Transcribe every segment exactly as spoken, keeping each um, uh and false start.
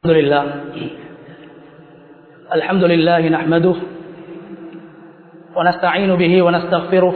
الحمد لله الحمد لله نحمده ونستعين به ونستغفره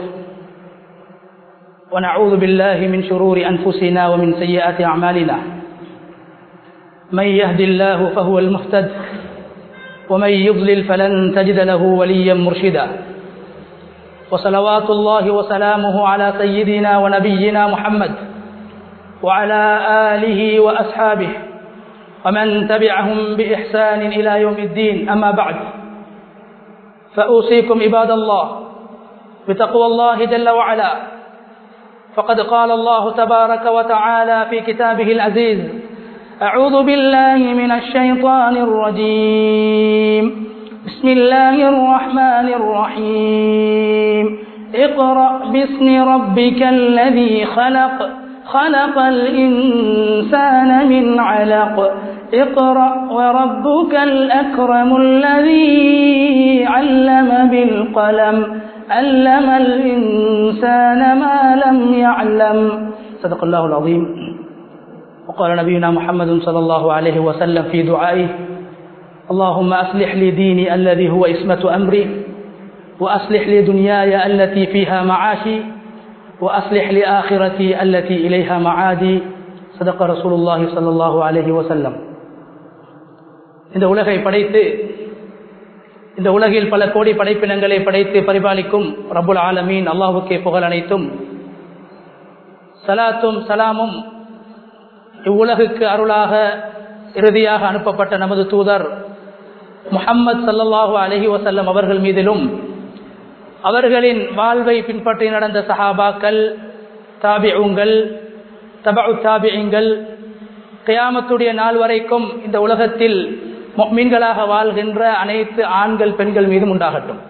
ونعوذ بالله من شرور أنفسنا ومن سيئات أعمالنا من يهد الله فهو المهتد ومن يضلل فلن تجد له وليا مرشدا وصلوات الله وسلامه على سيدنا ونبينا محمد وعلى آله وأصحابه ومن تبعهم بإحسان إلى يوم الدين. أما بعد فأوصيكم عباد الله بتقوى الله جل وعلا، فقد قال الله تبارك وتعالى في كتابه العزيز: أعوذ بالله من الشيطان الرجيم، بسم الله الرحمن الرحيم. اقرأ باسم ربك الذي خلق خلق الإنسان من علق اقرأ وربك الأكرم الذي علم بالقلم علم الإنسان ما لم يعلم. صدق الله العظيم. وقال نبينا محمد صلى الله عليه وسلم في دعائه: اللهم أصلح لي ديني الذي هو عصمة أمري، وأصلح لي دنياي التي فيها معاشي، وأصلح لي آخرتي التي إليها معادي. صدق رسول الله صلى الله عليه وسلم. இந்த உலகை படைத்து இந்த உலகில் பல கோடி படைப்பினங்களை படைத்து பரிபாலிக்கும் ரப்புல் ஆலமீன் அல்லாஹ்வுக்கே புகழ் அனைத்தும். சலாத்தும் சலாமும் இவ்வுலகுக்கு அருளாக இறுதியாக அனுப்பப்பட்ட நமது தூதர் முஹம்மது ஸல்லல்லாஹு அலைஹி வஸல்லம் அவர்கள் மீதிலும், அவர்களின் வாழ்வை பின்பற்றி நடந்த சஹாபாக்கள், தாபிஊங்கள், தபஉ தாபிஈன்கள், கியாமத்துடைய நாள் வரைக்கும் இந்த உலகத்தில் முஃமின்களாக வாழ்கின்ற அனைத்து ஆண்கள் பெண்கள் மீதும் உண்டாகட்டும்.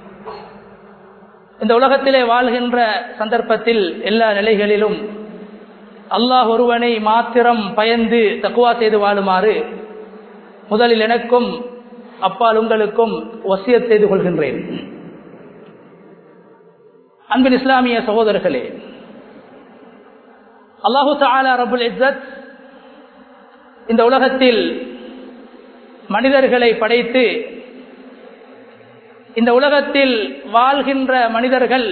இந்த உலகத்திலே வாழ்கின்ற சந்தர்ப்பத்தில் எல்லா நிலைகளிலும் அல்லாஹ் ஒருவனை மாத்திரம் பயந்து தக்வா செய்து வாழுமாறு முதலில் எனக்கும் அப்பால் உங்களுக்கும் வசியத் செய்து கொள்கின்றேன். அன்பின் இஸ்லாமிய சகோதரர்களே, அல்லாஹு தஆலா ரப்புல் இஸ்ஸத் இந்த உலகத்தில் மனிதர்களை படைத்து இந்த உலகத்தில் வாழ்கின்ற மனிதர்கள்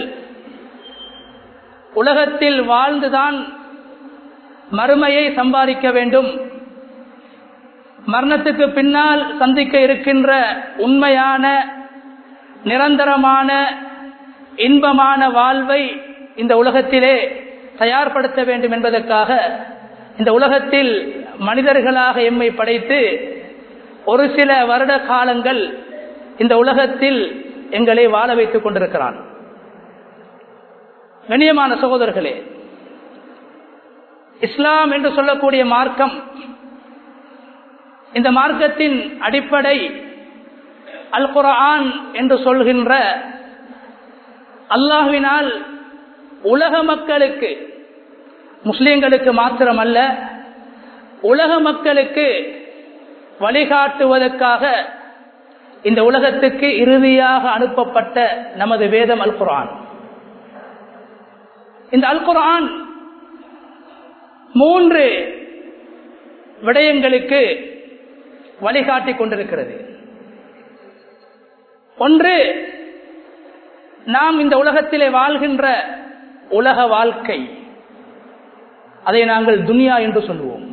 உலகத்தில் வாழ்ந்துதான் மறுமையை சம்பாதிக்க வேண்டும், மரணத்துக்கு பின்னால் சந்திக்க இருக்கின்ற உண்மையான நிரந்தரமான இன்பமான வாழ்வை இந்த உலகத்திலே தயார்படுத்த வேண்டும் என்பதற்காக இந்த உலகத்தில் மனிதர்களாக எம்மை படைத்து ஒரு சில வருட காலங்கள் இந்த உலகத்தில் எங்களை வாழ வைத்துக் கொண்டிருக்கிறான். கண்ணியமான சகோதரர்களே, இஸ்லாம் என்று சொல்லக்கூடிய மார்க்கம், இந்த மார்க்கத்தின் அடிப்படை அல் குர்ஆன் என்று சொல்கின்ற அல்லாஹ்வினால் உலக மக்களுக்கு, முஸ்லிம்களுக்கு மாத்திரமல்ல உலக மக்களுக்கு வழிகாட்டுவதற்காக இந்த உலகத்துக்கு இறுதியாக அனுப்பப்பட்ட நமது வேதம் அல் குர்ஆன். இந்த அல் குர்ஆன் மூன்று விடயங்களுக்கு வழிகாட்டிக் கொண்டிருக்கிறது. ஒன்று, நாம் இந்த உலகத்திலே வாழ்கின்ற உலக வாழ்க்கை, அதை நாங்கள் துன்யா என்று சொல்லுவோம்.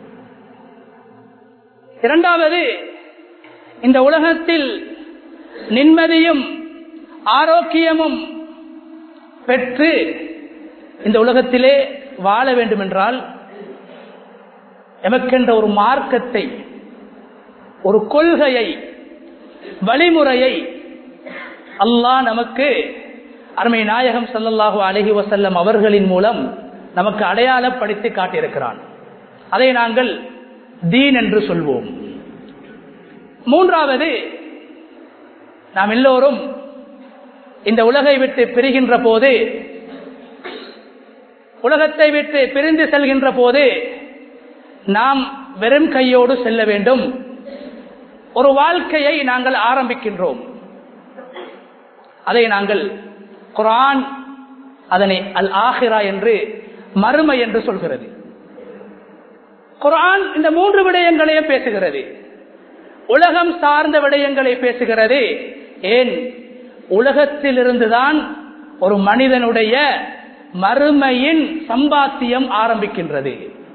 இரண்டாவது, இந்த உலகத்தில் நிம்மதியும் ஆரோக்கியமும் பெற்று இந்த உலகத்திலே வாழ வேண்டும் என்றால் எமக்கென்ற ஒரு மார்க்கத்தை, ஒரு கொள்கையை, வழிமுறையை அல்லாஹ் நமக்கு அருமை நாயகம் ஸல்லல்லாஹு அலைஹி வஸல்லம் அவர்களின் மூலம் நமக்கு அடையாளப்படுத்தி காட்டியிருக்கிறான். அதை நாங்கள் தீன் என்று சொல்வோம். மூன்றாவது, நாம் எல்லோரும் இந்த உலகை விட்டு பிரிகின்ற போது, உலகத்தை விட்டு பிரிந்து செல்கின்ற போது நாம் வெறும் கையோடு செல்ல வேண்டும். ஒரு வாழ்க்கையை நாங்கள் ஆரம்பிக்கின்றோம். அதை நாங்கள் குர்ஆன் அதனை அல் ஆஹிரா என்று, மறுமை என்று சொல்கிறது. குர்ஆன் இந்த மூன்று விடயங்களையும் பேசுகிறது. உலகம் சார்ந்த விடயங்களை பேசுகிறது. ஏன்? உலகத்திலிருந்துதான் ஒரு மனிதனுடைய மறுமையின் சம்பாத்தியம் ஆரம்பிக்கின்றது.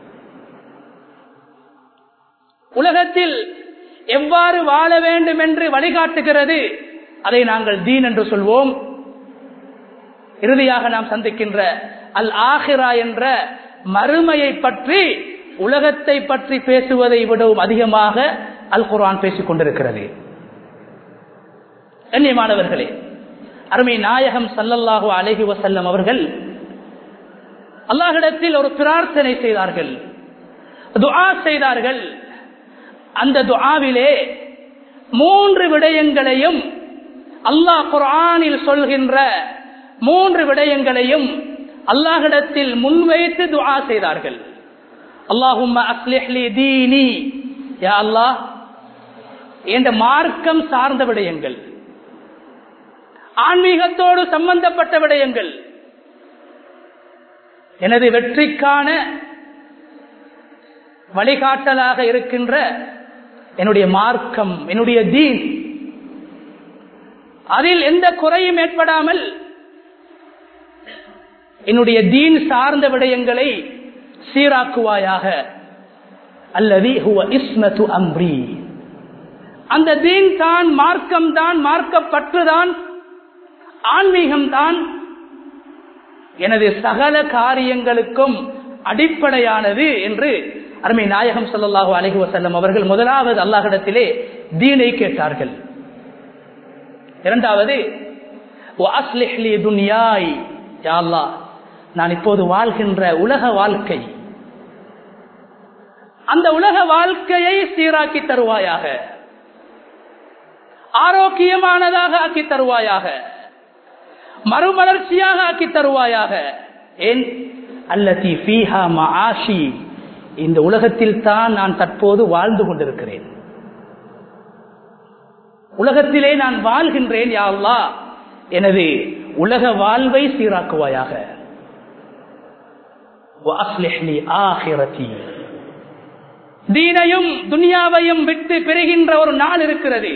உலகத்தில் எவ்வாறு வாழ வேண்டும் என்று வழிகாட்டுகிறது. அதை நாங்கள் தீன் என்று சொல்வோம். இறுதியாக நாம் சந்திக்கின்ற அல் ஆஹிரா என்ற மறுமையை பற்றி, உலகத்தை பற்றி பேசுவதை விடவும் அதிகமாக அல் குர்ஆன் பேசிக் கொண்டிருக்கிறது. கண்ணியமானவர்களே, அருமை நாயகம் ஸல்லல்லாஹு அலைஹி வஸல்லம் அவர்கள் அல்லாஹ்விடத்தில் ஒரு பிரார்த்தனை செய்தார்கள், துஆ செய்தார்கள். அந்த துஆவிலே மூன்று விடயங்களையும், அல்லாஹ் குர்ஆனில் சொல்கின்ற மூன்று விடயங்களையும் அல்லாஹ்விடத்தில் முன்வைத்து துஆ செய்தார்கள். அல்லாஹும்ம அஸ்லிஹ் லி தீனி, யா அல்லாஹ் என்ற மார்க்கம் சார்ந்த விடயங்கள், ஆன்மீகத்தோடு சம்பந்தப்பட்ட விடயங்கள், எனது வெற்றிக்கான வழிகாட்டலாக இருக்கின்ற என்னுடைய மார்க்கம், என்னுடைய தீன், அதில் எந்த குறையும் ஏற்படாமல் என்னுடைய தீன் சார்ந்த விடயங்களை சீராக்குவாயாக. அல்லதி ஹுவ இஸ்மத்து அம்ரி, அந்த தீன் தான், மார்க்கம் தான், மார்க்கப்பற்றுதான், ஆன்மீகம் தான் எனது சகல காரியங்களுக்கும் அடிப்படையானது என்று அருமை நாயகம் ஸல்லல்லாஹு அலைஹி வஸல்லம் அவர்கள் முதலாவது அல்லாஹ்விடத்திலே தீனை கேட்டார்கள். இரண்டாவது வஅஸ்லிஹ் லி துன்யாய், யா அல்லாஹ் நான் இப்போது வாழ்கின்ற உலக வாழ்க்கை, அந்த உலக வாழ்க்கையை சீராக்கி தருவாயாக, ஆரோக்கியமானதாக ஆக்கி தருவாயாக, மறுமலர்ச்சியாக ஆக்கி தருவாயாக. ஏன்? அல்லதி ஃபீஹா மஆஷி, இந்த உலகத்தில் தான் நான் தற்போது வாழ்ந்து கொண்டிருக்கிறேன், உலகத்திலே நான் வாழ்கின்றேன். யா அல்லாஹ் எனது உலக வாழ்வை சீராக்குவாயாக. வஅஸ்லிஹ் லி ஆகிரதி, தீனையும் துன்யாவையும் விட்டு பிரிகின்ற ஒரு நாள் இருக்கிறது.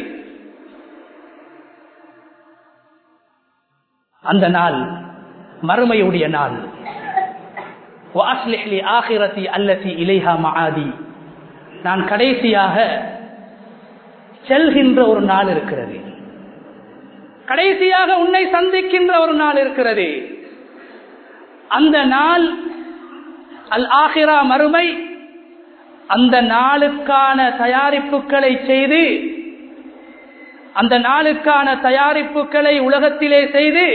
அந்த நாள் மறுமையுடைய நாள். வஅஸ்லிஹ் லி ஆகிரதி அல்லதி இலைஹா மஆதி, நான் கடைசியாக செல்கின்ற ஒரு நாள் இருக்கிறது, கடைசியாக உன்னை சந்திக்கின்ற ஒரு நாள் இருக்கிறது. அந்த நாள் அல் ஆஹிரா, மறுமை. அந்த நாளுக்கான தயாரிப்புகளை செய்து, அந்த நாளுக்கான தயாரிப்புகளை உலகத்திலே செய்து,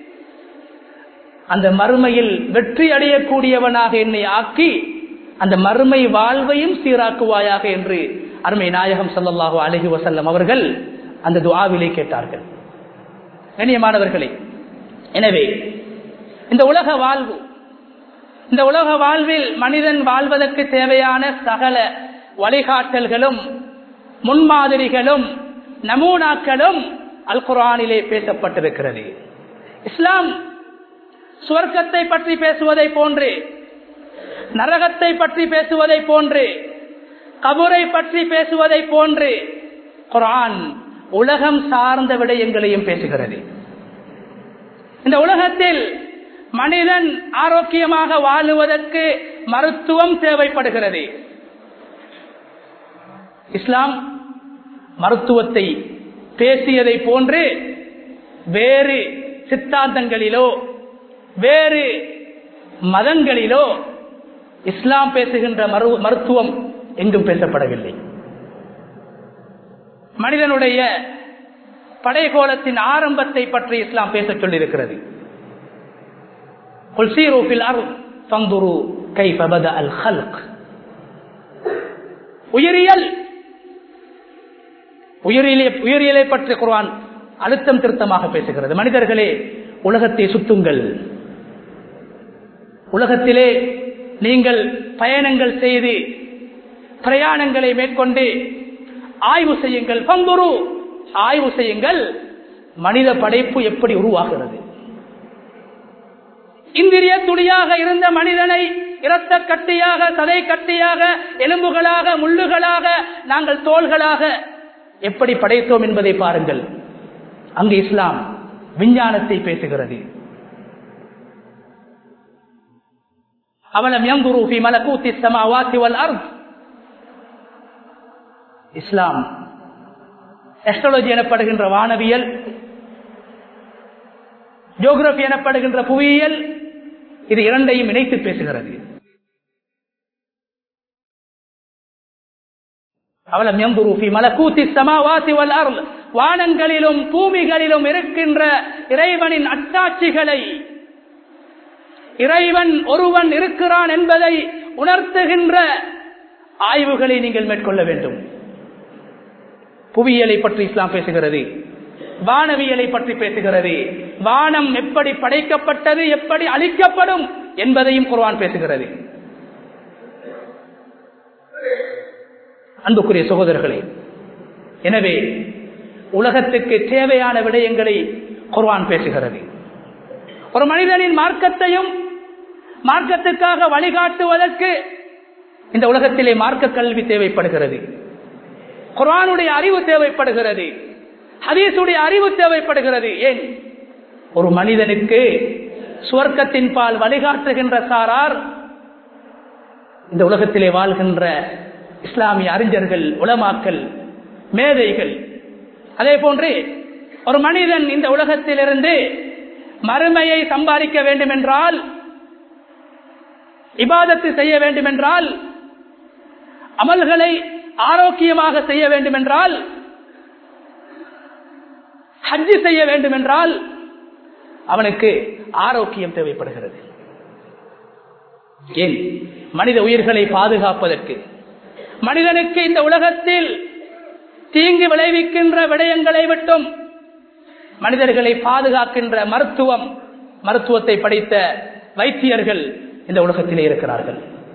அந்த மறுமையில் வெற்றி அடையக்கூடியவனாக என்னை ஆக்கி அந்த மறுமை வாழ்வையும் சீராக்குவாயாக என்று அருமை நாயகம் ஸல்லல்லாஹு அலைஹி வஸல்லம் அவர்கள் அந்த துஆவிலே கேட்டார்கள். கண்ணியமானவர்களே, எனவே இந்த உலக வாழ்வு, இந்த உலக வாழ்வில் மனிதன் வாழ்வதற்கு தேவையான சகல வழிகாட்டல்களும் முன்மாதிரிகளும் நமூனாக்களும் அல் குர்ஆனிலே பேசப்பட்டிருக்கிறது. இஸ்லாம் சுவர்க்கத்தை பற்றி பேசுவதை போன்று, நரகத்தை பற்றி பேசுவதை போன்று, கபரை பற்றி பேசுவதை போன்று குர்ஆன் உலகம் சார்ந்த விடயங்களையும் பேசுகிறது. இந்த உலகத்தில் மனிதன் ஆரோக்கியமாக வாழுவதற்கு மருத்துவம் தேவைப்படுகிறது. இஸ்லாம் மருத்துவத்தை பேசியதை போன்று வேறு சித்தாந்தங்களிலோ வேறு மதங்களிலோ இஸ்லாம் பேசுகின்ற மருத்துவம் எங்கும் பேசப்படவில்லை. மனிதனுடைய படைகோலத்தின் ஆரம்பத்தை பற்றி இஸ்லாம் பேச சொல்லியிருக்கிறது. உயிரியல் உயிரியலை பற்றி குர்ஆன் அழுத்தம் திருத்தமாக பேசுகிறது. மனிதர்களே, உலகத்தை சுத்துங்கள், உலகத்திலே நீங்கள் பயணங்கள் செய்து பிரயாணங்களை மேற்கொண்டு ஆய்வு செய்யுங்கள். பங்குரு ஆய்வு செய்யுங்கள், மனித படைப்பு எப்படி உருவாகிறது. இந்திரிய துளியாக இருந்த மனிதனை இரத்த கட்டியாக, சதை கட்டியாக, எலும்புகளாக, முள்ளுகளாக, நாங்கள் தோள்களாக எப்படி படைத்தோம் என்பதை பாருங்கள். அங்கு இஸ்லாம் விஞ்ஞானத்தை பேசுகிறது. அவலம் யன்துரு ஃபீ மலகூத்தி ஸமாவாத்தி வல் அர்த். இஸ்லாம் அஸ்ட்ராலஜி எனப்படுகின்ற வானவியல், ஜியோகிராபி எனப்படுகின்ற புவியியல், இது இரண்டையும் இணைத்து பேசுகிறது. அவலம் யன்துரு ஃபீ மலகூத்தி ஸமாவாத்தி வல் அர்த். வானங்களிலும் பூமிகளிலும் இருக்கின்ற இறைவனின் அத்தாட்சிகளை, இறைவன் ஒருவன் இருக்கிறான் என்பதை உணர்த்துகின்ற ஆய்வுகளை நீங்கள் மேற்கொள்ள வேண்டும். புவியியலை பற்றி இஸ்லாம் பேசுகிறது, வானவியலை பற்றி பேசுகிறது, வானம் எப்படி படைக்கப்பட்டது, எப்படி அழிக்கப்படும் என்பதையும் குர்ஆன் பேசுகிறது. அன்புக்குரிய சகோதரர்களே, எனவே உலகத்துக்கு தேவையான விடயங்களை குர்ஆன் பேசுகிறது. ஒரு மனிதனின் மார்க்கத்தையும் மார்க்கத்துக்காக வழிகாட்டுவதற்கு இந்த உலகத்திலே மார்க்க கல்வி தேவைப்படுகிறது, குர்ஆனுடைய அறிவு தேவைப்படுகிறது, ஹதீஸுடைய அறிவு தேவைப்படுகிறது. ஏன் ஒரு மனிதனுக்கு சுவர்க்கத்தின் பால் வழிகாட்டுகின்ற சாரார் இந்த உலகத்திலே வாழ்கின்ற இஸ்லாமிய அறிஞர்கள், உலமாக்கள், மேதைகள். அதே போன்று ஒரு மனிதன் இந்த உலகத்திலிருந்து மறுமையை சம்பாதிக்க வேண்டும் என்றால், இபாதத்து செய்ய வேண்டும் என்றால், அமல்களை ஆரோக்கியமாக செய்ய வேண்டும் என்றால், ஹஜ் செய்ய வேண்டும் என்றால் அவனுக்கு ஆரோக்கியம் தேவைப்படுகிறது. ஏன்? மனித உயிர்களை பாதுகாப்பதற்கு, மனிதனுக்கு இந்த உலகத்தில் தீங்கு விளைவிக்கின்ற விடயங்களை விட்டும் மனிதர்களை பாதுகாக்கின்ற மருத்துவம், மருத்துவத்தை படித்த வைத்தியர்கள் இந்த உலகத்திலே இருக்கிறார்கள்.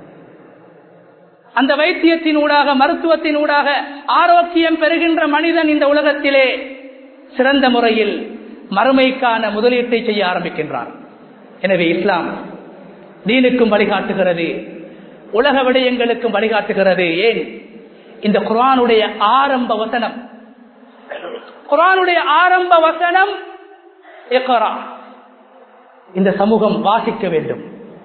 அந்த வைத்தியத்தின் ஊடாக, மருத்துவத்தின் ஊடாக ஆரோக்கியம் பெறுகின்ற மனிதன் இந்த உலகத்திலே சிறந்த முறையில் மறுமைக்கான முதலீட்டை செய்ய ஆரம்பிக்கின்றான். எனவே இஸ்லாம் தீனுக்கும் வழிகாட்டுகிறது, உலக விடயங்களுக்கும் வழிகாட்டுகிறது. ஏன்? இந்த குர்ஆனுடைய ஆரம்ப வசனம், குர்ஆனுடைய ஆரம்ப வசனம் இக்ரா. இந்த சமூகம் வாசிக்க வேண்டும்,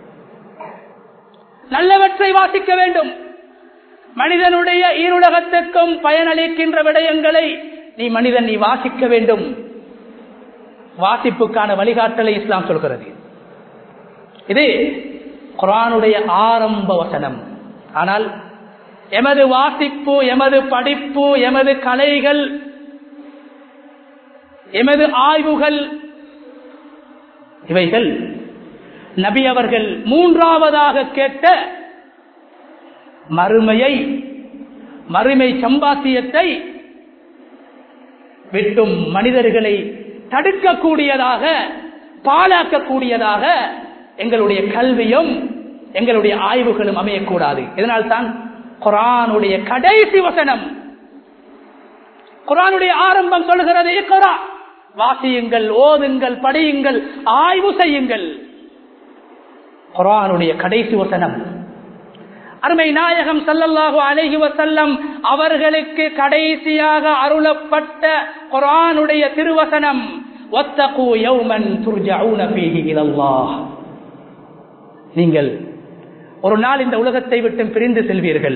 நல்லவற்றை வாசிக்க வேண்டும். மனிதனுடைய ஈருலகத்துக்கும் பயனளிக்கின்ற விடயங்களை நீ மனிதன் நீ வாசிக்க வேண்டும். வாசிப்புக்கான வழிகாட்டலை இஸ்லாம் சொல்கிறது. இது குர்ஆனுடைய ஆரம்ப வசனம். ஆனால் எமது வாசிப்பு, எமது படிப்பு, எமது கலைகள், எமது ஆய்வுகள், இவைகள் நபி அவர்கள் மூன்றாவதாக கேட்ட மறுமையை, மறுமை சம்பாத்தியத்தை விட்டும் மனிதர்களை தடுக்கக்கூடியதாக, பாழாக்கக்கூடியதாக எங்களுடைய கல்வியும் எங்களுடைய ஆய்வுகளும் அமையக்கூடாது. இதனால் தான் குர்ஆனுடைய கடைசி வசனம், குர்ஆனுடைய ஆரம்பம் சொல்கிறது இக்ரா, வாசியுங்கள், ஓதுங்கள், படியுங்கள், ஆய்வு செய்யுங்கள். குர்ஆனுடைய கடைசி வசனம் அருமை நாயகம் ஸல்லல்லாஹு அலைஹி வஸல்லம் அவர்களுக்கு கடைசியாக அருளப்பட்ட குர்ஆனுடைய திருவசனம் வத்தகு யௌமன் துர்ஜஊன ஃபீஹி இலல்லாஹ். நீங்கள் ஒரு நாள் இந்த உலகத்தை விட்டு பிரிந்து செல்வீர்கள்.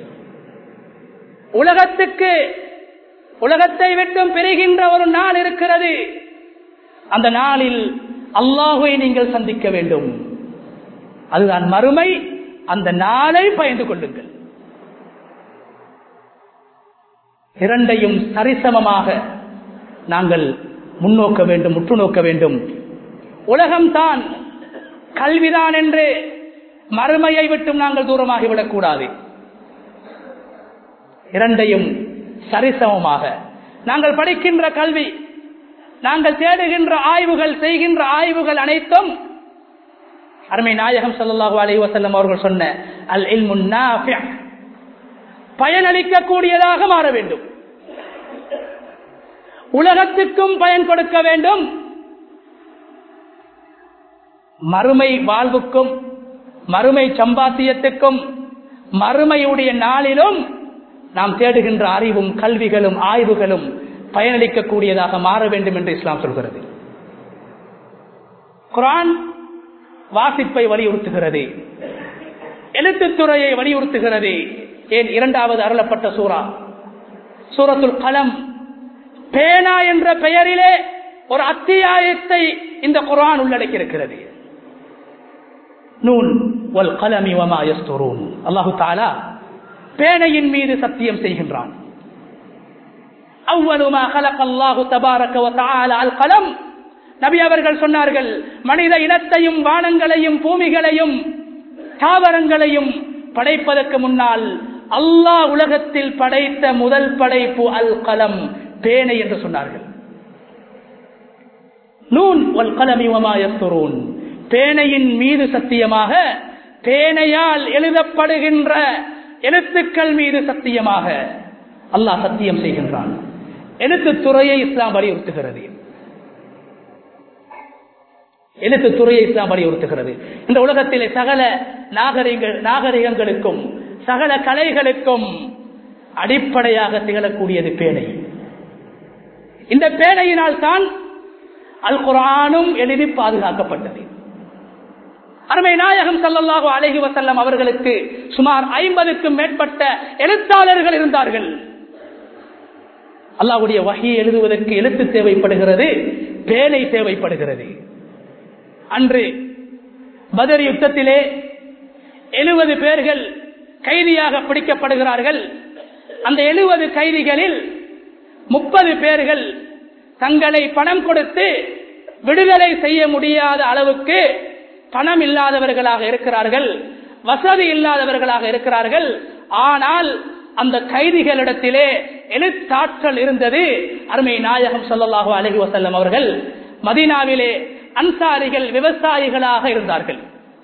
உலகத்துக்கு உலகத்தை விட்டும் பிரிகின்ற ஒரு நாள் இருக்கிறது. அந்த நாளில் அல்லாஹ்வை நீங்கள் சந்திக்க வேண்டும். அதுதான் மறுமை. அந்த நாளை பயந்து கொள்ளுங்கள். இரண்டையும் சரிசமமாக நாங்கள் முன்னோக்க வேண்டும், உற்று நோக்க வேண்டும். உலகம்தான், கல்விதான் என்று மறுமையை விட்டும் நாங்கள் தூரமாகிவிடக் கூடாது. இரண்டையும் சரிசமமாக நாங்கள் படிக்கின்ற கல்வி, நாங்கள் தேடுகின்ற ஆய்வுகள், செய்கின்ற ஆய்வுகள் அனைத்தும் அருமை நாயகம் ஸல்லல்லாஹு அலைஹி வஸல்லம் அவர்கள் சொன்ன அல் இல்முன் நாஃபி', பயனளிக்க கூடியதாக மாற வேண்டும். உலகத்துக்கும் பயன் கொடுக்க வேண்டும், மறுமை வாழ்வுக்கும் மறுமை சம்பாத்தியத்துக்கும் மறுமையுடைய நாளிலும் நாம் தேடுகின்ற அறிவும் கல்விகளும் ஆய்வுகளும் பயனளிக்கக்கூடியதாக மாற வேண்டும் என்று இஸ்லாம் சொல்கிறது. குர்ஆன் வாசிப்பை வலியுறுத்துகிறது, எழுத்துத்துறையை வலியுறுத்துகிறது. ஏன் இரண்டாவது அருளப்பட்ட சூரா சூரத்துல் கலம், பேனா என்ற பெயரிலே ஒரு அத்தியாயத்தை இந்த குர்ஆன் உள்ளடக்கி இருக்கிறது. நூன் வல் கலமி வமா யஸ்துரூன். அல்லாஹு தஆலா பேனையின் மீது சத்தியம் செய்கின்றான். அவ்வளவு மா கலகல்லாஹு தபாரக வ தஆலா அல் கலம். நபி அவர்கள் சொன்னார்கள், மனித இனத்தையும் வானங்களையும் பூமிகளையும் தாவரங்களையும் படைப்பதற்கு முன்னால் அல்லாஹ் உலகத்தில் படைத்த முதல் படைப்பு அல் கலம், பேனை என்று சொன்னார்கள். நூன் வல் கலமி வமா யஸ்துரூன். பேனையின் மீது சத்தியமாக, பேனையால் எழுதப்படுகின்ற எழுத்துக்கள் மீது சத்தியமாக அல்லாஹ் சத்தியம் செய்கின்றான். எழுத்துத்துறையை இஸ்லாம் வலியுறுத்துகிறது. எழுத்துத்துறையை இஸ்லாம் வலியுறுத்துகிறது. இந்த உலகத்திலே சகல நாகரிக நாகரிகங்களுக்கும் சகல கலைகளுக்கும் அடிப்படையாக திகழக்கூடியது பேனை. இந்த பேனையினால் தான் அல் குர்ஆனும் எழுதி பாதுகாக்கப்பட்டது. அருமை நாயகம் ஸல்லல்லாஹு அலைஹி வஸல்லம் அவர்களுக்கு சுமார் ஐம்பதுக்கும் மேற்பட்ட எழுத்தாளர்கள் இருந்தார்கள். அல்லாஹ்வுடைய வஹீயை எழுதுவதற்கு எழுத்து தேவைப்படுகிறது, பேனை தேவைப்படுகிறது. அன்று பத்ர் யுத்தத்திலே எழுபது பேர்கள் கைதியாக பிடிக்கப்படுகிறார்கள். அந்த எழுபது கைதிகளில் முப்பது பேர்கள் தங்களை பணம் கொடுத்து விடுதலை செய்ய முடியாத அளவுக்கு பணம் இல்லாதவர்களாக இருக்கிறார்கள், வசதி இல்லாதவர்களாக இருக்கிறார்கள். ஆனால் அந்த கைதிகளிடத்திலே எழுத்தாற்றல் இருந்தது. அருமை நாயகம் ஸல்லல்லாஹு அலைஹி வஸல்லம் அவர்கள் மதீனாவிலே அன்சாரிகள் விவசாயிகளாக இருந்தார்கள்.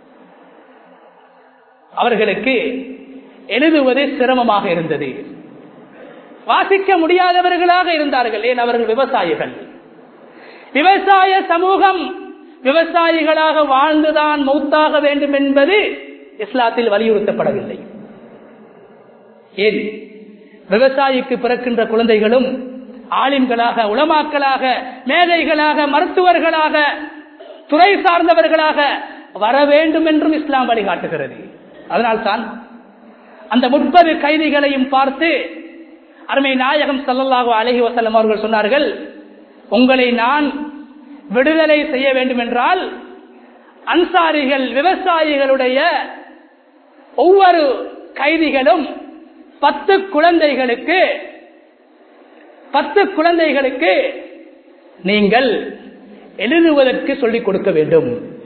அவர்களுக்கு எழுதுவது சிரமமாக இருந்தது, வாசிக்க முடியாதவர்களாக இருந்தார்கள். ஏன்? அவர்கள் விவசாயிகள். விவசாய சமூகம் விவசாயிகளாக வாழ்ந்துதான் மௌத்தாக வேண்டும் என்பது இஸ்லாத்தில் வலியுறுத்தப்படவில்லை. ஏன்? விவசாயிக்கு பிறக்கின்ற குழந்தைகளும் ஆலிம்களாக, உலமாக்களாக, மேதைகளாக, மருத்துவர்களாக, துறை சார்ந்தவர்களாக வர வேண்டும் என்றும் இஸ்லாம் வழிகாட்டுகிறது. அதனால்தான் அந்த முப்பது கைதிகளையும் பார்த்து அருமை நாயகம் ஸல்லல்லாஹு அலைஹி வஸல்லம் அவர்கள் சொன்னார்கள், உங்களை நான் விடுதலை செய்ய வேண்டும் என்றால் அன்சாரிகள் விவசாயிகளுடைய ஒவ்வொரு கைதிகளும் பத்து குழந்தைகளுக்கு பத்து குழந்தைகளுக்கு நீங்கள் எழுதுவதற்கு சொல்லிக் கொடுக்க வேண்டும்.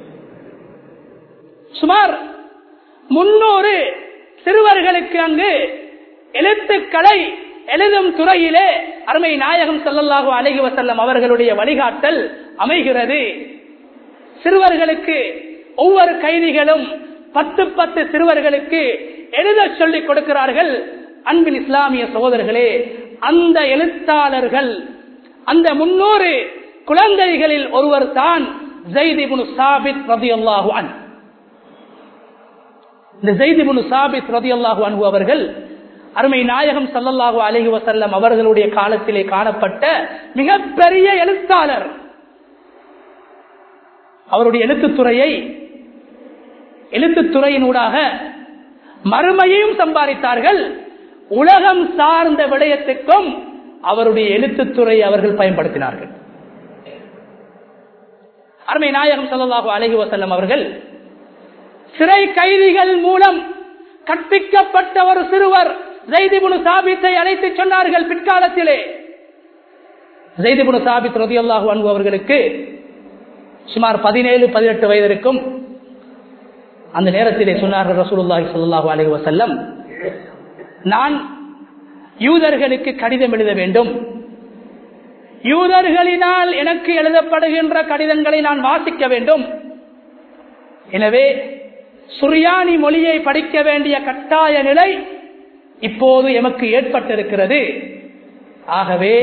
சுமார் முன்னூறு சிறுவர்களுக்கு அங்கு எழுத்துக்களை எழுதும் துறையிலே அருமை நாயகம் ஸல்லல்லாஹு அலைஹி வஸல்லம் அவர்களுடைய வழிகாட்டல் அமைகிறது. சிறுவர்களுக்கு ஒவ்வொரு கைதிகளும் பத்து பத்து சிறுவர்களுக்கு எழுத சொல்லிக் கொடுக்கிறார்கள். அன்பின் இஸ்லாமிய சகோதரர்களே, அந்த எழுத்தாளர்கள், அந்த முன்னூறு குழந்தைகளில் ஒருவர் தான் ஸைத் இப்னு சாபித் ரலியல்லாஹு அன்ஹு. இந்த ஸைத் இப்னு சாபித் ரலியல்லாஹு அன்ஹு அவர்கள் அருமை நாயகம் ஸல்லல்லாஹு அலைஹி வஸல்லம் அவர்களுடைய காலத்திலே காணப்பட்ட மிகப்பெரிய எழுத்தாளர். அவருடைய எழுத்துத்துறையை எழுத்துத்துறையினூடாக மறுமையையும் சம்பாதித்தார்கள். உலகம் சார்ந்த விடயத்துக்கும் அவருடைய எழுத்துத்துறை அவர்கள் பயன்படுத்தினார்கள். அருமை நாயகம் ஸல்லல்லாஹு அலைஹி வஸல்லம் அவர்கள் சிறை கைதிகள் மூலம் கற்பிக்கப்பட்ட ஒரு சிறுவர் ஸைத் இப்னு சாபித்தை அழைத்து சொன்னார்கள். பிற்காலத்திலே ஸைத் இப்னு சாபித் ரலியல்லாஹு அன்ஹு அவர்களுக்கு சுமார் பதினேழு பதினெட்டு வயது இருக்கும். அந்த நேரத்திலே சொன்னார்கள் ரசூலுல்லாஹி ஸல்லல்லாஹு அலைஹி வஸல்லம், நான் யூதர்களுக்கு கடிதம் எழுத வேண்டும், யூதர்களினால் எனக்கு எழுதப்படுகின்ற கடிதங்களை நான் வாசிக்க வேண்டும், எனவே சுரியானி மொழியை படிக்க வேண்டிய கட்டாய நிலை இப்போது எமக்கு ஏற்பட்டிருக்கிறது. ஆகவே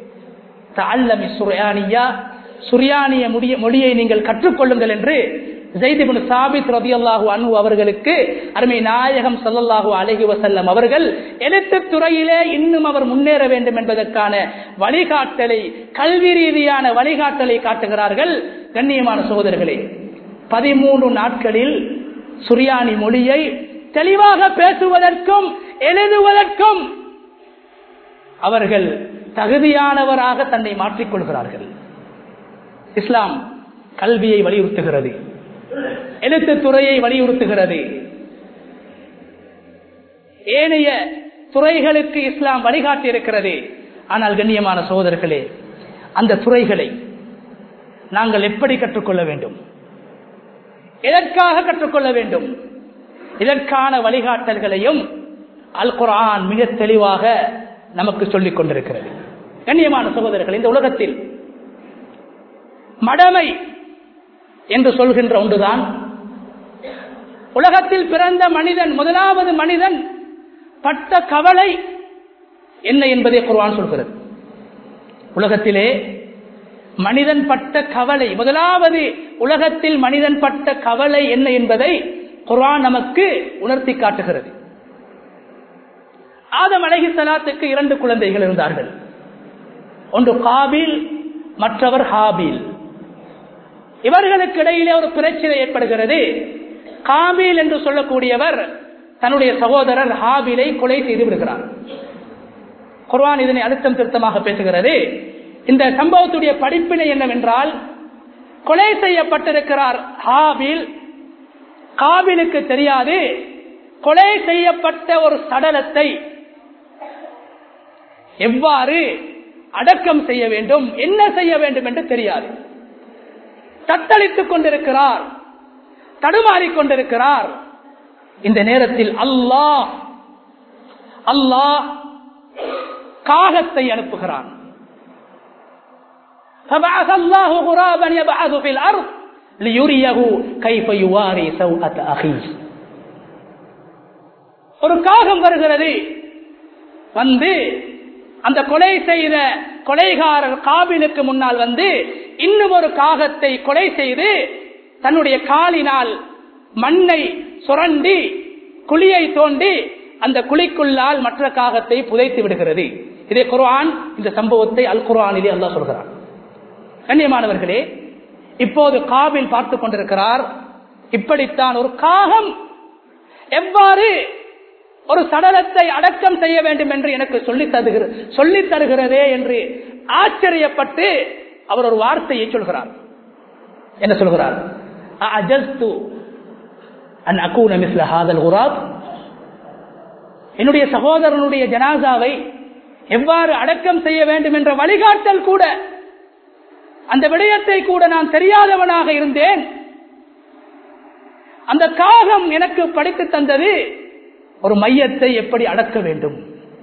தஅல்லமி சுரியானியா, சுரியானிய மொழியை நீங்கள் கற்றுக்கொள்ளுங்கள் என்று ஸைத் இப்னு சாபித் ரலியல்லாஹு அன்ஹு அவர்களுக்கு அருமை நாயகம் ஸல்லல்லாஹு அலைஹி வஸல்லம் அவர்கள் எழுத்துத் துறையிலே இன்னும் அவர் முன்னேற வேண்டும் என்பதற்கான வழிகாட்டலை, கல்வி ரீதியான வழிகாட்டலை காட்டுகிறார்கள். கண்ணியமான சகோதரர்களே, பதிமூன்று நாட்களில் சுரியானி மொழியை தெளிவாக பேசுவதற்கும் எழுதுவதற்கும் அவர்கள் தகுதியானவராக தன்னை மாற்றிக்கொள்கிறார்கள். இஸ்லாம் கல்வியை வலியுறுத்துகிறது, எழுத்து துறையை வலியுறுத்துகிறது. ஏனைய துறைகளுக்கு இஸ்லாம் வழிகாட்டி இருக்கிறது. ஆனால் கண்ணியமான சகோதரர்களே, அந்த துறைகளை நாங்கள் எப்படி கற்றுக்கொள்ள வேண்டும், எதற்காக கற்றுக்கொள்ள வேண்டும், இதற்கான வழிகாட்டல்களையும் அல் குர்ஆன் மிக தெளிவாக நமக்கு சொல்லிக் கொண்டிருக்கிறது. கண்ணியமான சகோதரர்கள், இந்த உலகத்தில் மடமை என்று சொல்கின்ற ஒன்றுதான். உலகத்தில் பிறந்த மனிதன், முதலாவது மனிதன் பட்ட கவலை என்ன என்பதை குர்ஆன் சொல்கிறது. உலகத்திலே மனிதன் பட்ட கவலை, முதலாவது உலகத்தில் மனிதன் பட்ட கவலை என்ன என்பதை குர்ஆன் நமக்கு உணர்த்தி காட்டுகிறது. ஆதம் அலைஹிஸ்ஸலாத்துக்கு இரண்டு குழந்தைகள் இருந்தார்கள். ஒன்று காபீல், மற்றவர் ஹாபீல். இவர்களுக்கு இடையிலே ஒரு பிரச்சனை ஏற்படுகிறது. காபீல் என்று சொல்லக்கூடியவர் தன்னுடைய சகோதரர் ஹாபீலை கொலை செய்து விடுகிறார். குர்ஆன் இதனை அழுத்தம் திருத்தமாக பேசுகிறது. இந்த சம்பவத்துடைய படிப்பினை என்னவென்றால், கொலை செய்யப்பட்டிருக்கிறார் ஹாபீல். காபீலுக்கு தெரியாது கொலை செய்யப்பட்ட ஒரு சடலத்தை எவ்வாறு அடக்கம் செய்ய வேண்டும், என்ன செய்ய வேண்டும் என்று தெரியாது. தத்தளித்துக் கொண்டிருக்கிறார், தடுமாறிக் கொண்டிருக்கிறார். இந்த நேரத்தில் அல்லாஹ் அல்லாஹ் காகத்தை அனுப்புகிறான். فبعث الله غرابا يبعث في الارض ليريه كيف يواري سوءة اخيه. ஒரு காகம் வருகிறது, வந்து அந்த கொலை செய்த கொலைகாரர் காபீலுக்கு முன்னால் வந்து இன்னும் ஒரு காகத்தை கொலை செய்து தன்னுடைய காலினால் மண்ணை சுரண்டி குழியை தோண்டி அந்த குழிக்குள்ளால் மற்ற காகத்தை புதைத்து விடுகிறது. இதே குர்ஆன் இந்த சம்பவத்தை அல் குர்ஆனிலே அல்லாஹ் சொல்கிறான். கண்ணியமானவர்களே, இப்போது காபீல் பார்த்துக் கொண்டிருக்கிறார். இப்படித்தான் ஒரு காகம் எவ்வாறு ஒரு சடலத்தை அடக்கம் செய்ய வேண்டும் என்று எனக்கு சொல்லி தருகிற சொல்லி தருகிறதே என்று ஆச்சரியப்பட்டு அவர் ஒரு வார்த்தையை சொல்கிறார். என்ன சொல்கிறார்? அஜஸ்து அன் அகூன மிஸ்ல ஹாதல் குராப். என்னுடைய சகோதரனுடைய ஜனாசாவை எவ்வாறு அடக்கம் செய்ய வேண்டும் என்ற வழிகாட்டல் கூட, அந்த விடயத்தை கூட நான் தெரியாதவனாக இருந்தேன். அந்த காகம் எனக்கு படித்து தந்தது ஒரு மையத்தை எப்படி அடக்க வேண்டும்.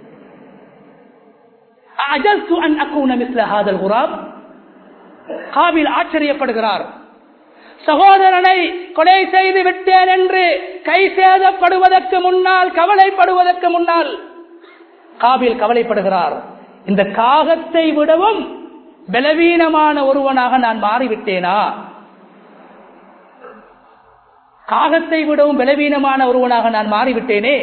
அஜல்து அன் அகூன மிஸ்ல ஹாதல் குராப். காபீல் ஆச்சரியப்படுகிறார். சகோதரனை கொலை செய்து விட்டேன் என்று கை சேதப்படுவதற்கு முன்னால், கவலைப்படுவதற்கு முன்னால் காபீல் கவலைப்படுகிறார். இந்த காகத்தை விடவும் பலவீனமான ஒருவனாக நான் மாறிவிட்டேனா, காகத்தை விடவும் பலவீனமான ஒருவனாக நான் மாறிவிட்டேனே.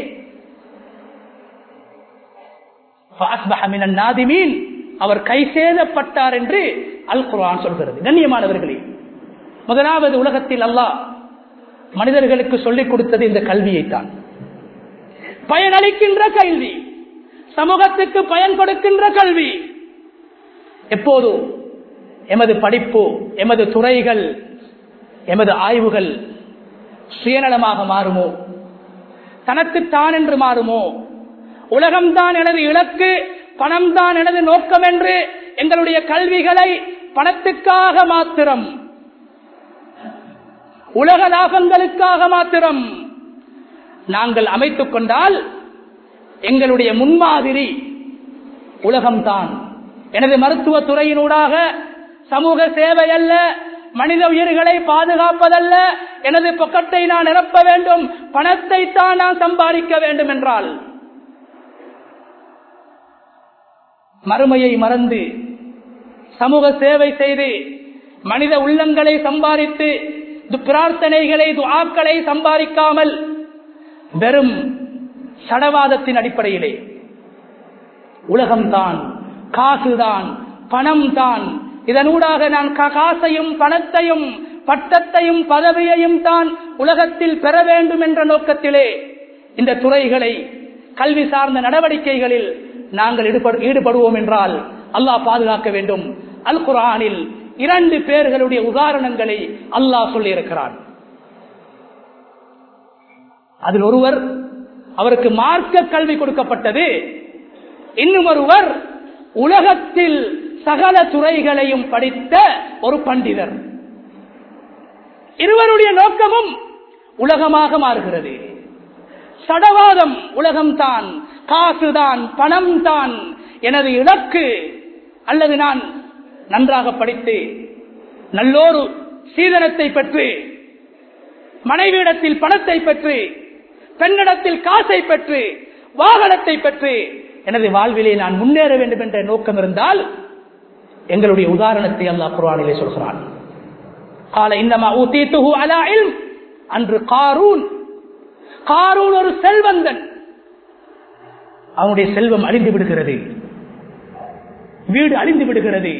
அவர் கை சேதப்பட்டார் என்று அல் குர்ஆன் சொல்கிறது. கண்ணியமானவர்களே, முதலாவது உலகத்தில் அல்லாஹ் மனிதர்களுக்கு சொல்லிக் கொடுத்தது இந்த கல்வியைத்தான். பயனளிக்கின்ற கல்வி, சமூகத்துக்கு பயன் கொடுக்கின்ற கல்வி. எப்போது எமது படிப்பு, எமது துறைகள், எமது ஆய்வுகள் சுயநலமாக மாறுமோ, தனக்குத்தான் என்று மாறுமோ, உலகம்தான் எனது இலக்கு, பணம்தான் எனது நோக்கம் என்று எங்களுடைய கல்விகளை பணத்துக்காக மாத்திரம், உலக லாபங்களுக்காக மாத்திரம் நாங்கள் அமைத்துக் கொண்டால் எங்களுடைய முன்மாதிரி உலகம்தான். எனது மருத்துவ துறையினூடாக சமூக சேவை அல்ல, மனித உயிர்களை பாதுகாப்பதல்ல, எனது பொக்கெட்டை நான் நிரப்ப வேண்டும், பணத்தை தான் நான் சம்பாதிக்க வேண்டும் என்றால் மறுமையை மறந்து சமூக சேவை செய்து மனித உள்ளங்களை சம்பாதித்து பிரார்த்தனைகளை துஆக்களை சம்பாதிக்காமல் வெறும் சடவாதத்தின் அடிப்படையிலே உலகம்தான், காசுதான், பணம் தான், இதனூடாக நான் காசையும் பணத்தையும் பட்டத்தையும் பதவியையும் தான் உலகத்தில் பெற வேண்டும் என்ற நோக்கத்திலே இந்த துறைகளை கல்வி சார்ந்த நடவடிக்கைகளில் நாங்கள் ஈடுபடுவோம் என்றால் அல்லாஹ் பாதுகாக்க வேண்டும். அல் குர்ஆனில் இரண்டு பேர்களுடைய உதாரணங்களை அல்லாஹ் சொல்லி இருக்கிறான். அதில் ஒருவர் அவருக்கு மார்க்க கல்வி கொடுக்கப்பட்டது, இன்னும் ஒருவர் உலகத்தில் சகல துறைகளையும் படித்த ஒரு பண்டிதர். இருவருடைய நோக்கமும் உலகமாக மாறுகிறது. சடவாதம் உலகம்தான், காசுதான், பணம் தான் எனது இலக்கு, அல்லது நான் நன்றாக படித்து நல்லோரு சீதனத்தை பெற்று மனைவியிடத்தில் பணத்தை பெற்று பெண்ணிடத்தில் காசை பெற்று வாகனத்தை பெற்று எனது வாழ்விலே நான் முன்னேற வேண்டும் என்ற நோக்கம் இருந்தால் எங்களுடைய உதாரணத்தை அல்லாஹ் குர்ஆனிலே சொல்கிறான். قال انما اوتيته على علم. அன்று காரூன் காரூன் ஒரு செல்வந்தன், அவனுடைய செல்வம் அழிந்து விடுகிறது, வீடு அழிந்து விடுகிறது.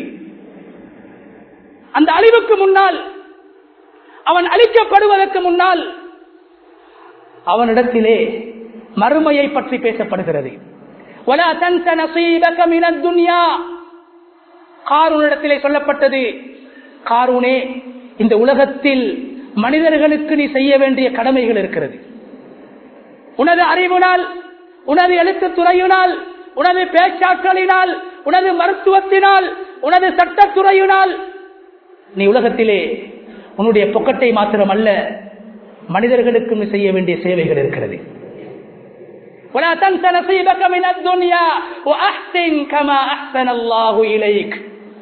அந்த அழிவுக்கு முன்னால், அவன் அழிக்கப்படுவதற்கு முன்னால் அவனிடத்திலே மறுமையை பற்றி பேசப்படுகிறது. ولا تنس نصيبك من الدنيا. காரூனிடத்திலே சொல்லப்பட்டது, காரூனே, இந்த உலகத்தில் மனிதர்களுக்கு நீ செய்ய வேண்டிய கடமைகள் இருக்கிறது. உனது அறிவினால், உனது எழுத்துத் துறையினால், உனது பேச்சாற்றலினால், உனது மருத்துவத்தினால், உனது சட்டத்துறையினால் நீ உலகத்திலே உன்னுடைய பொக்கட்டை மாத்திரம் அல்ல, மனிதர்களுக்கு நீ செய்ய வேண்டிய சேவைகள் இருக்கிறது. ولا تنس نصيبك من الدنيا واحسن كما احسن الله اليك.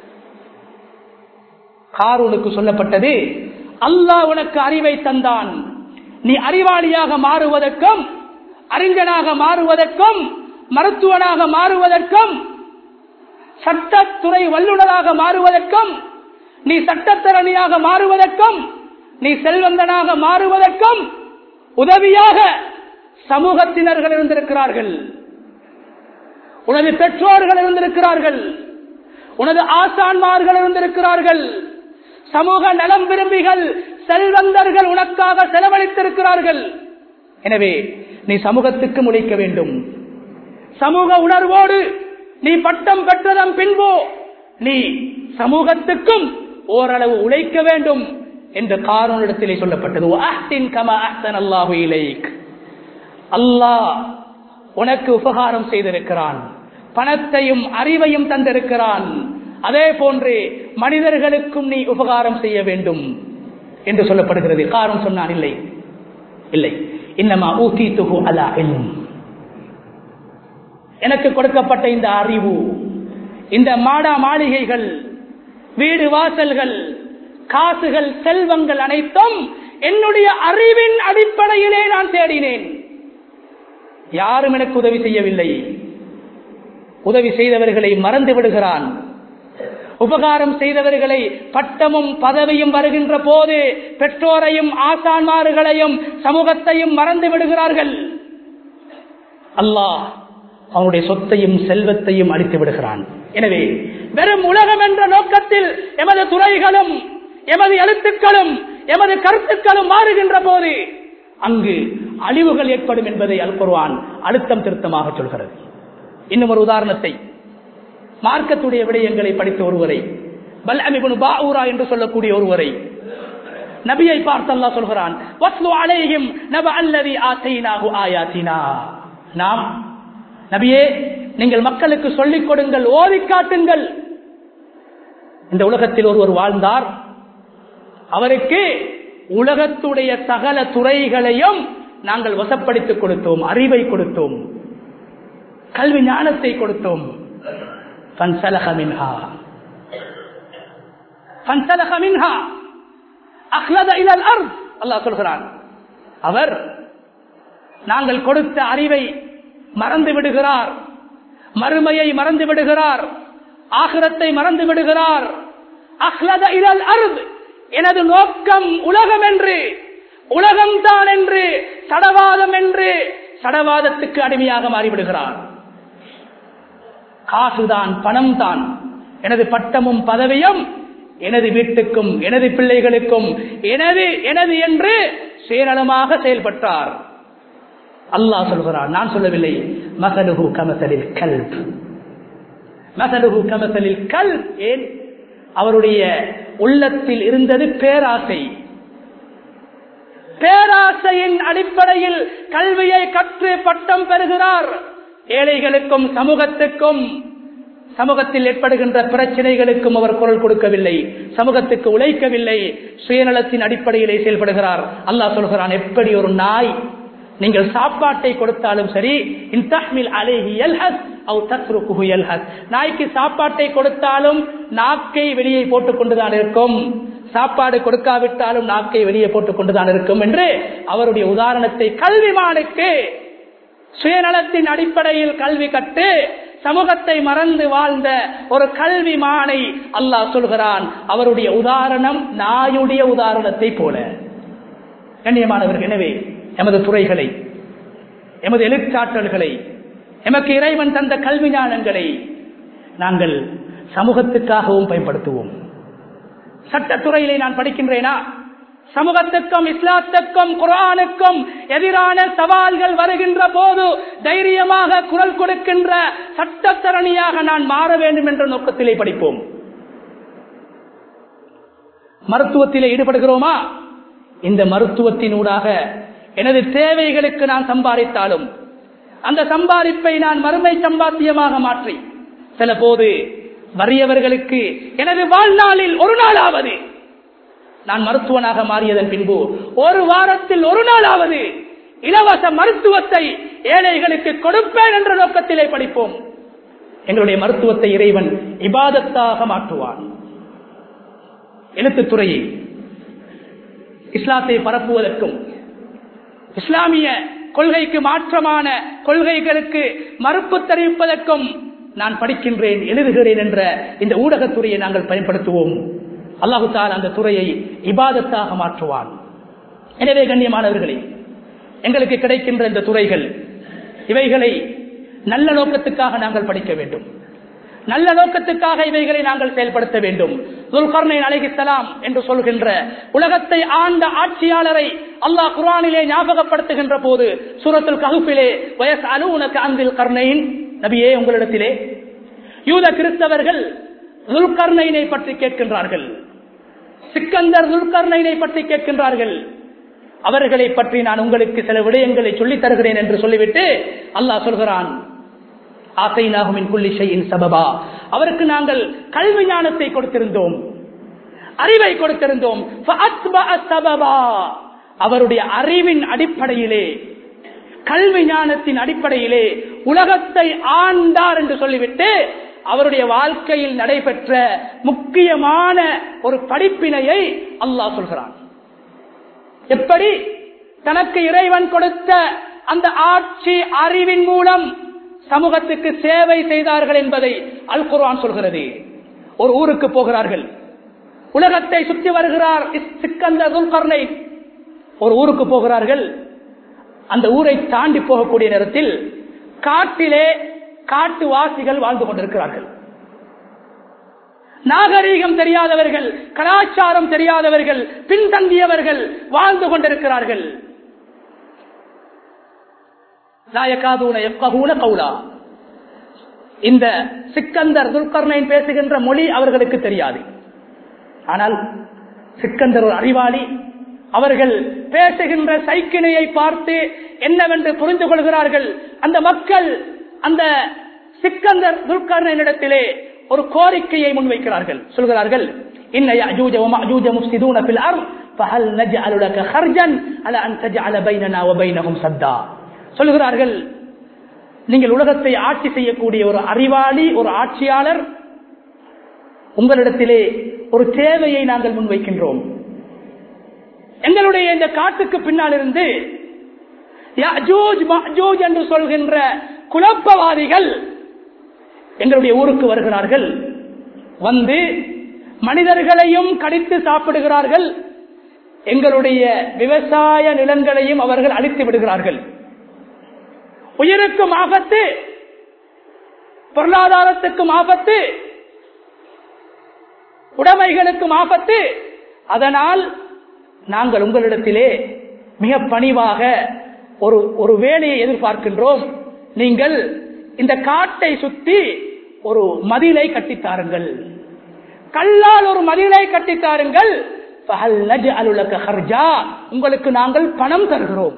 காரூனுக்கு சொல்லப்பட்டது, அல்லாஹ் உனக்கு அறிவை தந்தான், நீ அறிவாளியாக மாறுவதற்கும், அறிஞனாக மாறுவதற்கும், மருத்துவனாக மாறுவதற்கும், சட்டத்துறை வல்லுநராக மாறுவதற்கும், நீ சட்டத்தரணியாக மாறுவதற்கும், நீ செல்வந்தனாக மாறுவதற்கும் உதவியாக சமூகத்தினர்கள் இருந்திருக்கிறார்கள், உனது பெற்றோர்கள் இருந்திருக்கிறார்கள், உனது ஆசான்மார்கள் இருந்திருக்கிறார்கள், சமூக நலம் விரும்பிகள் செல்வந்தர்கள் உனக்காக செலவழித்திருக்கிறார்கள். எனவே நீ சமூகத்துக்கு உழைக்க வேண்டும். சமூக உணர்வோடு நீ பட்டம் பெற்றதன் பின்போ நீ சமூகத்துக்கும் ஓரளவு உழைக்க வேண்டும் என்று காரூனிடத்திலே சொல்லப்பட்டது. அல்லாஹ் உனக்கு உபகாரம் செய்திருக்கிறான், பணத்தையும் அறிவையும் தந்திருக்கிறான், அதே போன்று மனிதர்களுக்கும் நீ உபகாரம் செய்ய வேண்டும் என்று சொல்லப்படுகிறது. காரணம் சொன்னான், இல்லை இல்லை, இன்னமா ஊதீதுஹு அலா இல்ம். எனக்கு கொடுக்கப்பட்ட இந்த அறிவு, இந்த மாடா மாளிகைகள், வீடு வாசல்கள், காசுகள், செல்வங்கள் அனைத்தும் என்னுடைய அறிவின் அடிப்படையிலே நான் தேடினேன். யாரும் எனக்கு உதவி செய்யவில்லை. உதவி செய்தவர்களை மறந்து விடுகிறான். உபகாரம் செய்தவர்களை பட்டமும் பதவியும் வருகின்ற போது பெற்றோரையும் ஆசான்மார்களையும் சமூகத்தையும் மறந்து விடுகிறார்கள். அல்லாஹ் அவனுடைய சொத்தையும் செல்வத்தையும் அளித்து விடுகிறான். எனவே வெறும் உலகம் என்ற நோக்கத்தில் எமது துறைகளும் எமது எழுத்துக்களும் எமது கருத்துக்களும் மாறுகின்ற போது அங்கு அழிவுகள் ஏற்படும் என்பதை அல் குர்ஆன் அழுத்தம் திருத்தமாக சொல்கிறது. இன்னும் ஒரு உதாரணத்தை, மார்க்கத்துடைய விடயங்களை படித்த ஒருவரை, பல்அம் இப்னு பாஊரா என்று சொல்லக்கூடிய ஒருவரை நபியை பார்த்து அல்லாஹ் சொல்கிறான், வஸ்லு அலைஹிம் நபஅ அல்லதி ஆதைனாஹு ஆயாத்தினா. நாம் நபியே, நீங்கள் மக்களுக்கு சொல்லிக் கொடுங்கள், ஓதி காட்டுங்கள். இந்த உலகத்தில் ஒருவர் வாழ்ந்தார், அவருக்கு உலகத்துடைய சகல துறைகளையும் நாங்கள் வசப்படுத்திக் கொடுத்தோம், அறிவை கொடுத்தோம், கல்வி ஞானத்தை கொடுத்தோம். فانسلخ منها فانسلخ منها اخلد الى الارض. அல்லாஹ் சொல்கிறான், அவர் நாங்கள் கொடுத்த அறிவை மறந்து விடுகிறார், மறுமையை மறந்து விடுகிறார், ஆகிரத்தை மறந்து விடுகிறார். அஹ்லத இலல் அர்த், எனது நோக்கம் உலகம் என்று, உலகம்தான் என்று, சடவாதம் என்று சடவாதத்துக்கு அடிமையாக மாறிவிடுகிறார். காசுதான், பணம் தான், எனது பட்டமும் பதவியும் எனது வீட்டுக்கும் எனது பிள்ளைகளுக்கும் எனது எனது என்று சுயநலமாக செயல்பட்டார். அல்லாஹ் சொல்கிறார், நான் சொல்லவில்லை. மஸலுஹு கமஸலில் கல்ப், மஸலுஹு கமஸலில் கல்ப். ஏன்? அவருடைய உள்ளத்தில் இருந்தது பேராசை. பேராசையின் அடிப்படையில் கல்வியை கற்று பட்டம் பெறுகிறார். ஏழைகளுக்கும் சமூகத்துக்கும் சமூகத்தில் ஏற்படுகின்ற பிரச்சனைகளுக்கும் அவர் குரல் கொடுக்கவில்லை, சமூகத்துக்கு உழைக்கவில்லை, சுயநலத்தின் அடிப்படையிலே செயல்படுகிறார். அல்லாஹ் சொல்கிறான், எப்படி ஒரு நாய் நீங்கள் சாப்பாட்டை கொடுத்தாலும் சரி, நாய்க்கு சாப்பாட்டை கொடுத்தாலும் நாக்கை வெளியே போட்டுக் கொண்டுதான் இருக்கும், சாப்பாடு கொடுக்காவிட்டாலும் நாக்கை வெளியே போட்டுக் கொண்டுதான் இருக்கும் என்று அவருடைய உதாரணத்தை கல்விமானுக்கு சுயநலத்தின் அடிப்படையில் கல்வி கற்று சமூகத்தை மறந்து வாழ்ந்த ஒரு கல்விமானை அல்லாஹ் சொல்கிறான், அவருடைய உதாரணம் நாயுடைய உதாரணத்தை போல. கண்ணியமானவர்கள், எனவே எமது துறைகளை, எமது எழுத்தாற்றல்களை, எமக்கு இறைவன் தந்த கல்வி ஞானங்களை நாங்கள் சமூகத்துக்காகவும் பயன்படுத்துவோம். சட்டத்துறையிலே நான் படிக்கின்றேனா, சமூகத்துக்கும் இஸ்லாத்துக்கும் குர்ஆனுக்கும் எதிரான சவால்கள் வருகின்ற போது தைரியமாக குரல் கொடுக்கின்ற சட்டத்தரணியாக நான் மாற வேண்டும் என்ற நோக்கத்திலே படிப்போம். மருத்துவத்திலே ஈடுபடுகிறோமா, இந்த மருத்துவத்தினூடாக எனது தேவைகளுக்கு நான் சம்பாதித்தாலும் அந்த சம்பாதிப்பை நான் மறுமை சம்பாத்தியமாக மாற்றி, சில போது வறியவர்களுக்கு எனது வாழ்நாளில் ஒரு நாளாவது, நான் மருத்துவனாக மாறியதன் பின்பு ஒரு வாரத்தில் ஒரு நாளாவது இலவச மருத்துவத்தை ஏழைகளுக்கு கொடுப்பேன் என்ற நோக்கத்திலே படிப்போம். எங்களுடைய மருத்துவத்தை இறைவன் இபாதத்தாக மாற்றுவான். எழுத்துத்துறையை இஸ்லாத்தை பரப்புவதற்கும் இஸ்லாமிய கொள்கைக்கு மாற்றமான கொள்கைகளுக்கு மறுப்பு தெரிவிப்பதற்கும் நான் படிக்கின்றேன், எழுதுகிறேன் என்ற இந்த ஊடகத்துறையை நாங்கள் பயன்படுத்துவோம். அல்லாஹு தஆலா அந்த துறையை இபாதத்தாக மாற்றுவான். எனவே கண்ணியமானவர்களே, எங்களுக்கு கிடைக்கின்ற இந்த துறைகள், இவைகளை நல்ல நோக்கத்துக்காக நாங்கள் படிக்க வேண்டும், நல்ல நோக்கத்துக்காக இவைகளை நாங்கள் செயல்படுத்த வேண்டும். துல்கர்னைன் அலைஹிஸ்ஸலாம் என்று சொல்கின்ற உலகத்தை ஆண்ட ஆட்சியாளரை அல்லாஹ் குர்ஆனிலே ஞாபகப்படுத்துகின்ற போது சூரத்துல் கஹ்ஃபிலே வயஸ்அலூனக அன்தில் கர்னைன், நபியே உங்களிடத்திலே யூத கிறிஸ்தவர்கள் துல்கர்னைனை பற்றி கேட்கின்றார்கள், சிக்கந்தர் துல்கர்னைனை பற்றி கேட்கின்றார்கள், அவர்களை பற்றி நான் உங்களுக்கு சில விடயங்களை சொல்லித் தருகிறேன் என்று சொல்லிவிட்டு அல்லாஹ் சொல்கிறான், ஆதைனாஹுமின் குல்லி ஷைஇன் சபபா, அவருக்கு நாங்கள் கல்வி ஞானத்தை கொடுத்திருந்தோம், அறிவை கொடுத்திருந்தோம். ஃபஅத்பஅ சபபா, அவருடைய அறிவின் அடிப்படையிலே, கல்வி ஞானத்தின் அடிப்படையிலே உலகத்தை ஆண்டார் என்று சொல்லிவிட்டு அவருடைய வாழ்க்கையில் நடைபெற்ற முக்கியமான ஒரு படிப்பினையை அல்லாஹ் சொல்கிறான். எப்படி தனக்கு இறைவன் கொடுத்த அந்த ஆட்சி அறிவின் மூலம் சமூகத்துக்கு சேவை செய்தார்கள் என்பதை அல் குர்ஆன் சொல்கிறது. ஒரு ஊருக்கு போகிறார்கள், உலகத்தை சுற்றி வருகிறார் சிக்கந்தர் துல்கர்னைன். ஒரு ஊருக்கு போகிறார்கள், அந்த ஊரை தாண்டி போகக்கூடிய நேரத்தில் காட்டிலே காட்டுவாசிகள் வாழ்ந்து கொண்டிருக்கிறார்கள். நாகரீகம் தெரியாதவர்கள், கலாச்சாரம் தெரியாதவர்கள், பின்தங்கியவர்கள் வாழ்ந்து கொண்டிருக்கிறார்கள். இந்த சிக்கந்தர் துல்கர்னைன் பேசுகின்ற மொழி அவர்களுக்கு தெரியாது. ஆனால் சிக்கந்தர் ஒரு அறிவாளி, அவர்கள் பேசுகின்ற சைக்கிணையை பார்த்து என்னவென்று புரிந்து கொள்கிறார்கள். அந்த மக்கள் அந்த சிக்கந்தர் துல்கர்னைனிடத்திலே ஒரு கோரிக்கையை முன்வைக்கிறார்கள். சொல்கிறார்கள், இன்ன யஅஜூஜ வமஅஜூஜ முஃப்ஸிதூன ஃபில் அர்ض் ஃபஹல் நஜஅலு லக ஹர்ஜன் அலா அன் தஜஅல பைனனா வ பைனஹும் சத்தா. சொல்கிறார்கள், நீங்கள் உலகத்தை ஆட்சி செய்யக்கூடிய ஒரு அறிவாளி, ஒரு ஆட்சியாளர், உங்களிடத்திலே ஒரு தேவையை நாங்கள் முன்வைக்கின்றோம். எங்களுடைய இந்த காட்டுக்கு பின்னால் இருந்து யஅஜூஜ் மஅஜூஜ் என்று சொல்கின்ற குழப்பவாதிகள் எங்களுடைய ஊருக்கு வருகிறார்கள். வந்து மனிதர்களையும் கடித்து சாப்பிடுகிறார்கள், எங்களுடைய விவசாய நிலங்களையும் அவர்கள் அழித்து விடுகிறார்கள். உயிருக்கும் ஆபத்து, பொருளாதாரத்துக்கும் ஆபத்து, உடைமைகளுக்கும் ஆபத்து. அதனால் நாங்கள் உங்களிடத்திலே மிக பணிவாக ஒரு ஒரு வேலையை எதிர்பார்க்கின்றோம். நீங்கள் இந்த காட்டை சுற்றி ஒரு மதிலை கட்டித்தாருங்கள், கல்லால் ஒரு மதிலை கட்டித்தாருங்கள். உங்களுக்கு நாங்கள் பணம் தருகிறோம்,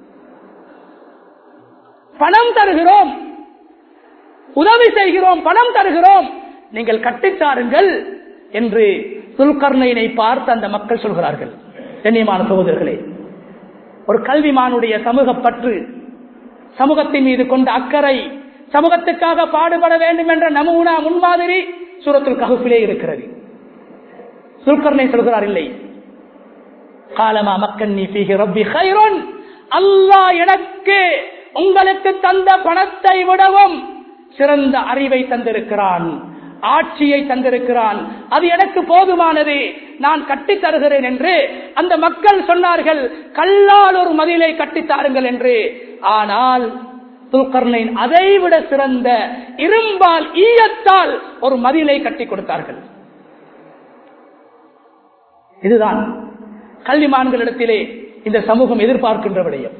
பணம் தருகிறோம், உதவி செய்கிறோம், பணம் தருகிறோம், நீங்கள் கட்டித்தாருங்கள் என்று துல்கர்ணையினை பார்த்து அந்த மக்கள் சொல்கிறார்கள். கண்ணியமான சகோதரர்களே, ஒரு கல்விமானுடைய சமூக பற்று, சமூகத்தின் மீது கொண்ட அக்கறை, சமூகத்துக்காக பாடுபட வேண்டும் என்ற நமூனா முன்மாதிரி சூரத்துல் கஹ்ஃபிலே இருக்கிறது. துல்கர்ணை சொல்கிறார், இல்லை, காலமா மக்கன்னி ஃபீஹி ரப்பி கைருன், அல்லாஹ் எனக்கு உங்களுக்கு தந்த பணத்தை விடவும் சிறந்த அறிவை தந்திருக்கிறான், ஆட்சியை தந்திருக்கிறான், அது எனக்கு போதுமானது, நான் கட்டி தருகிறேன் என்று அந்த மக்கள் சொன்னார்கள். கல்லால் ஒரு மதிலை கட்டித்தாருங்கள் என்று. ஆனால் துல்கர்ணைன் அதைவிட சிறந்த இரும்பால், ஈயத்தால் ஒரு மதிலை கட்டி கொடுத்தார்கள். இதுதான் கல்விமான்களிடத்திலே இந்த சமூகம் எதிர்பார்க்கின்ற விடயம்.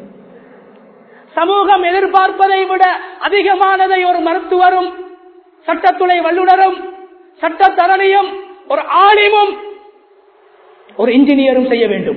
சமூகம் எதிர்பார்ப்பதை விட அதிகமானதை ஒரு மருத்துவரும், சட்டத்துறை வல்லுநரும், சட்டத்தரணியும், ஒரு ஆலிமும், ஒரு இன்ஜினியரும் செய்ய வேண்டும்.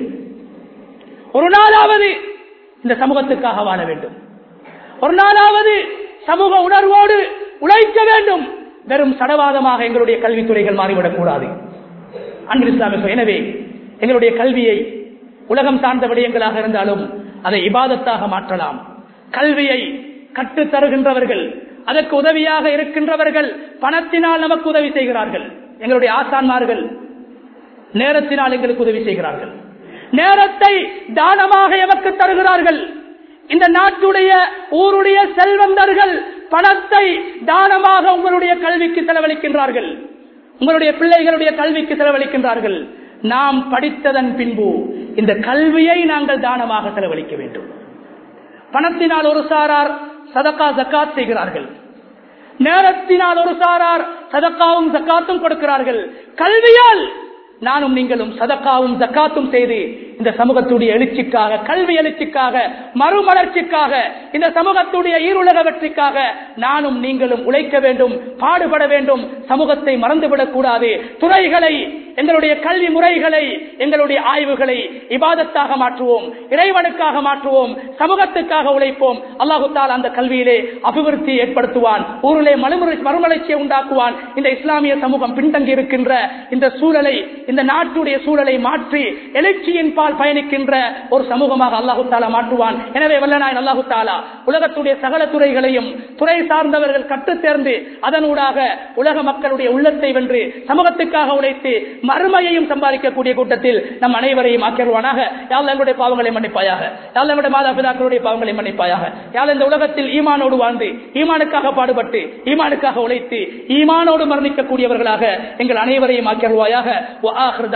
ஒரு நாளாவது இந்த சமூகத்துக்காக வாழ வேண்டும், ஒரு நாளாவது சமூக உணர்வோடு உழைக்க வேண்டும். வெறும் சடவாதமாக எங்களுடைய கல்வித்துறைகள் மாறிவிடக் கூடாது. அன்பு இஸ்லாமிய, எனவே எங்களுடைய கல்வியை உலகம் சார்ந்த விடயங்களாக இருந்தாலும் அதை இபாதத்தாக மாற்றலாம். கல்வியை கற்றுத் தருகின்றவர்கள், அதற்கு உதவியாக இருக்கின்றவர்கள் பணத்தினால் நமக்கு உதவி செய்கிறார்கள். எங்களுடைய ஆசான்மார்கள் நேரத்தினால் எங்களுக்கு உதவி செய்கிறார்கள், நேரத்தை தானமாக எமக்கு தருகிறார்கள். இந்த நாட்டுடைய ஊருடைய செல்வந்தர்கள் பணத்தை தானமாக உங்களுடைய கல்விக்கு செலவழிக்கின்றார்கள், உங்களுடைய பிள்ளைகளுடைய கல்விக்கு செலவழிக்கின்றார்கள். நாம் படித்ததன் பின்பு இந்த கல்வியை நாங்கள் தானமாக செலவழிக்க வேண்டும். பணத்தினால் ஒரு சாரார் சதகா ஜக்காத் செய்கிறார்கள், நேரத்தினால் ஒரு சாரார் சதக்காவும் ஜக்காத்தும் கொடுக்கிறார்கள். கல்வியால் நானும் நீங்களும் சதக்காவும் ஜக்காத்தும் செய்து இந்த சமூகத்துடைய எழுச்சிக்காக, கல்வி எழுச்சிக்காக, மறுமலர்ச்சிக்காக, இந்த சமூகத்துடைய ஈருலக வெற்றிக்காக நானும் நீங்களும் உழைக்க வேண்டும், பாடுபட வேண்டும். சமூகத்தை மறந்துவிடக் கூடாது. துறைகளை, எங்களுடைய கல்வி முறைகளை, எங்களுடைய ஆய்வுகளை இபாதத்தாக மாற்றுவோம், இறைவனுக்காக மாற்றுவோம், சமூகத்துக்காக உழைப்போம். அல்லாஹு தஆலா அந்த கல்வியிலே அபிவிருத்தியை ஏற்படுத்துவான், ஊரிலே மறுமலர்ச்சியை உண்டாக்குவான். இந்த இஸ்லாமிய சமூகம் பின்தங்கி இருக்கின்ற இந்த சூழலை, இந்த நாட்டுடைய சூழலை மாற்றி எழுச்சியின் பால் பயணிக்கின்ற ஒரு சமூகமாக அல்லாஹு தஆலா மாற்றுவான். எனவே வல்லநாயன் அல்லாஹு தஆலா உலகத்துடைய சகல துறைகளையும் துறை சார்ந்தவர்கள் கற்றுத் தேர்ந்து அதனூடாக உலக மக்களுடைய உள்ளத்தை வென்று சமூகத்துக்காக உழைத்து மறுமையையும் சம்பாதிக்கக்கூடிய கூட்டத்தில் நம் அனைவரையும் ஆக்கிடுவானாக. யாழ் எங்களுடைய பாவங்களை மன்னிப்பாயாக, யாழ் எங்களுடைய மாதா பிதாக்களுடைய பாவங்களை மன்னிப்பாயாக. யாழ் இந்த உலகத்தில் ஈமானோடு வாழ்ந்து, ஈமானுக்காக பாடுபட்டு, ஈமானுக்காக உழைத்து, ஈமானோடு மரணிக்கக்கூடியவர்களாக எங்கள் அனைவரையும் ஆக்கிடுவாயாக.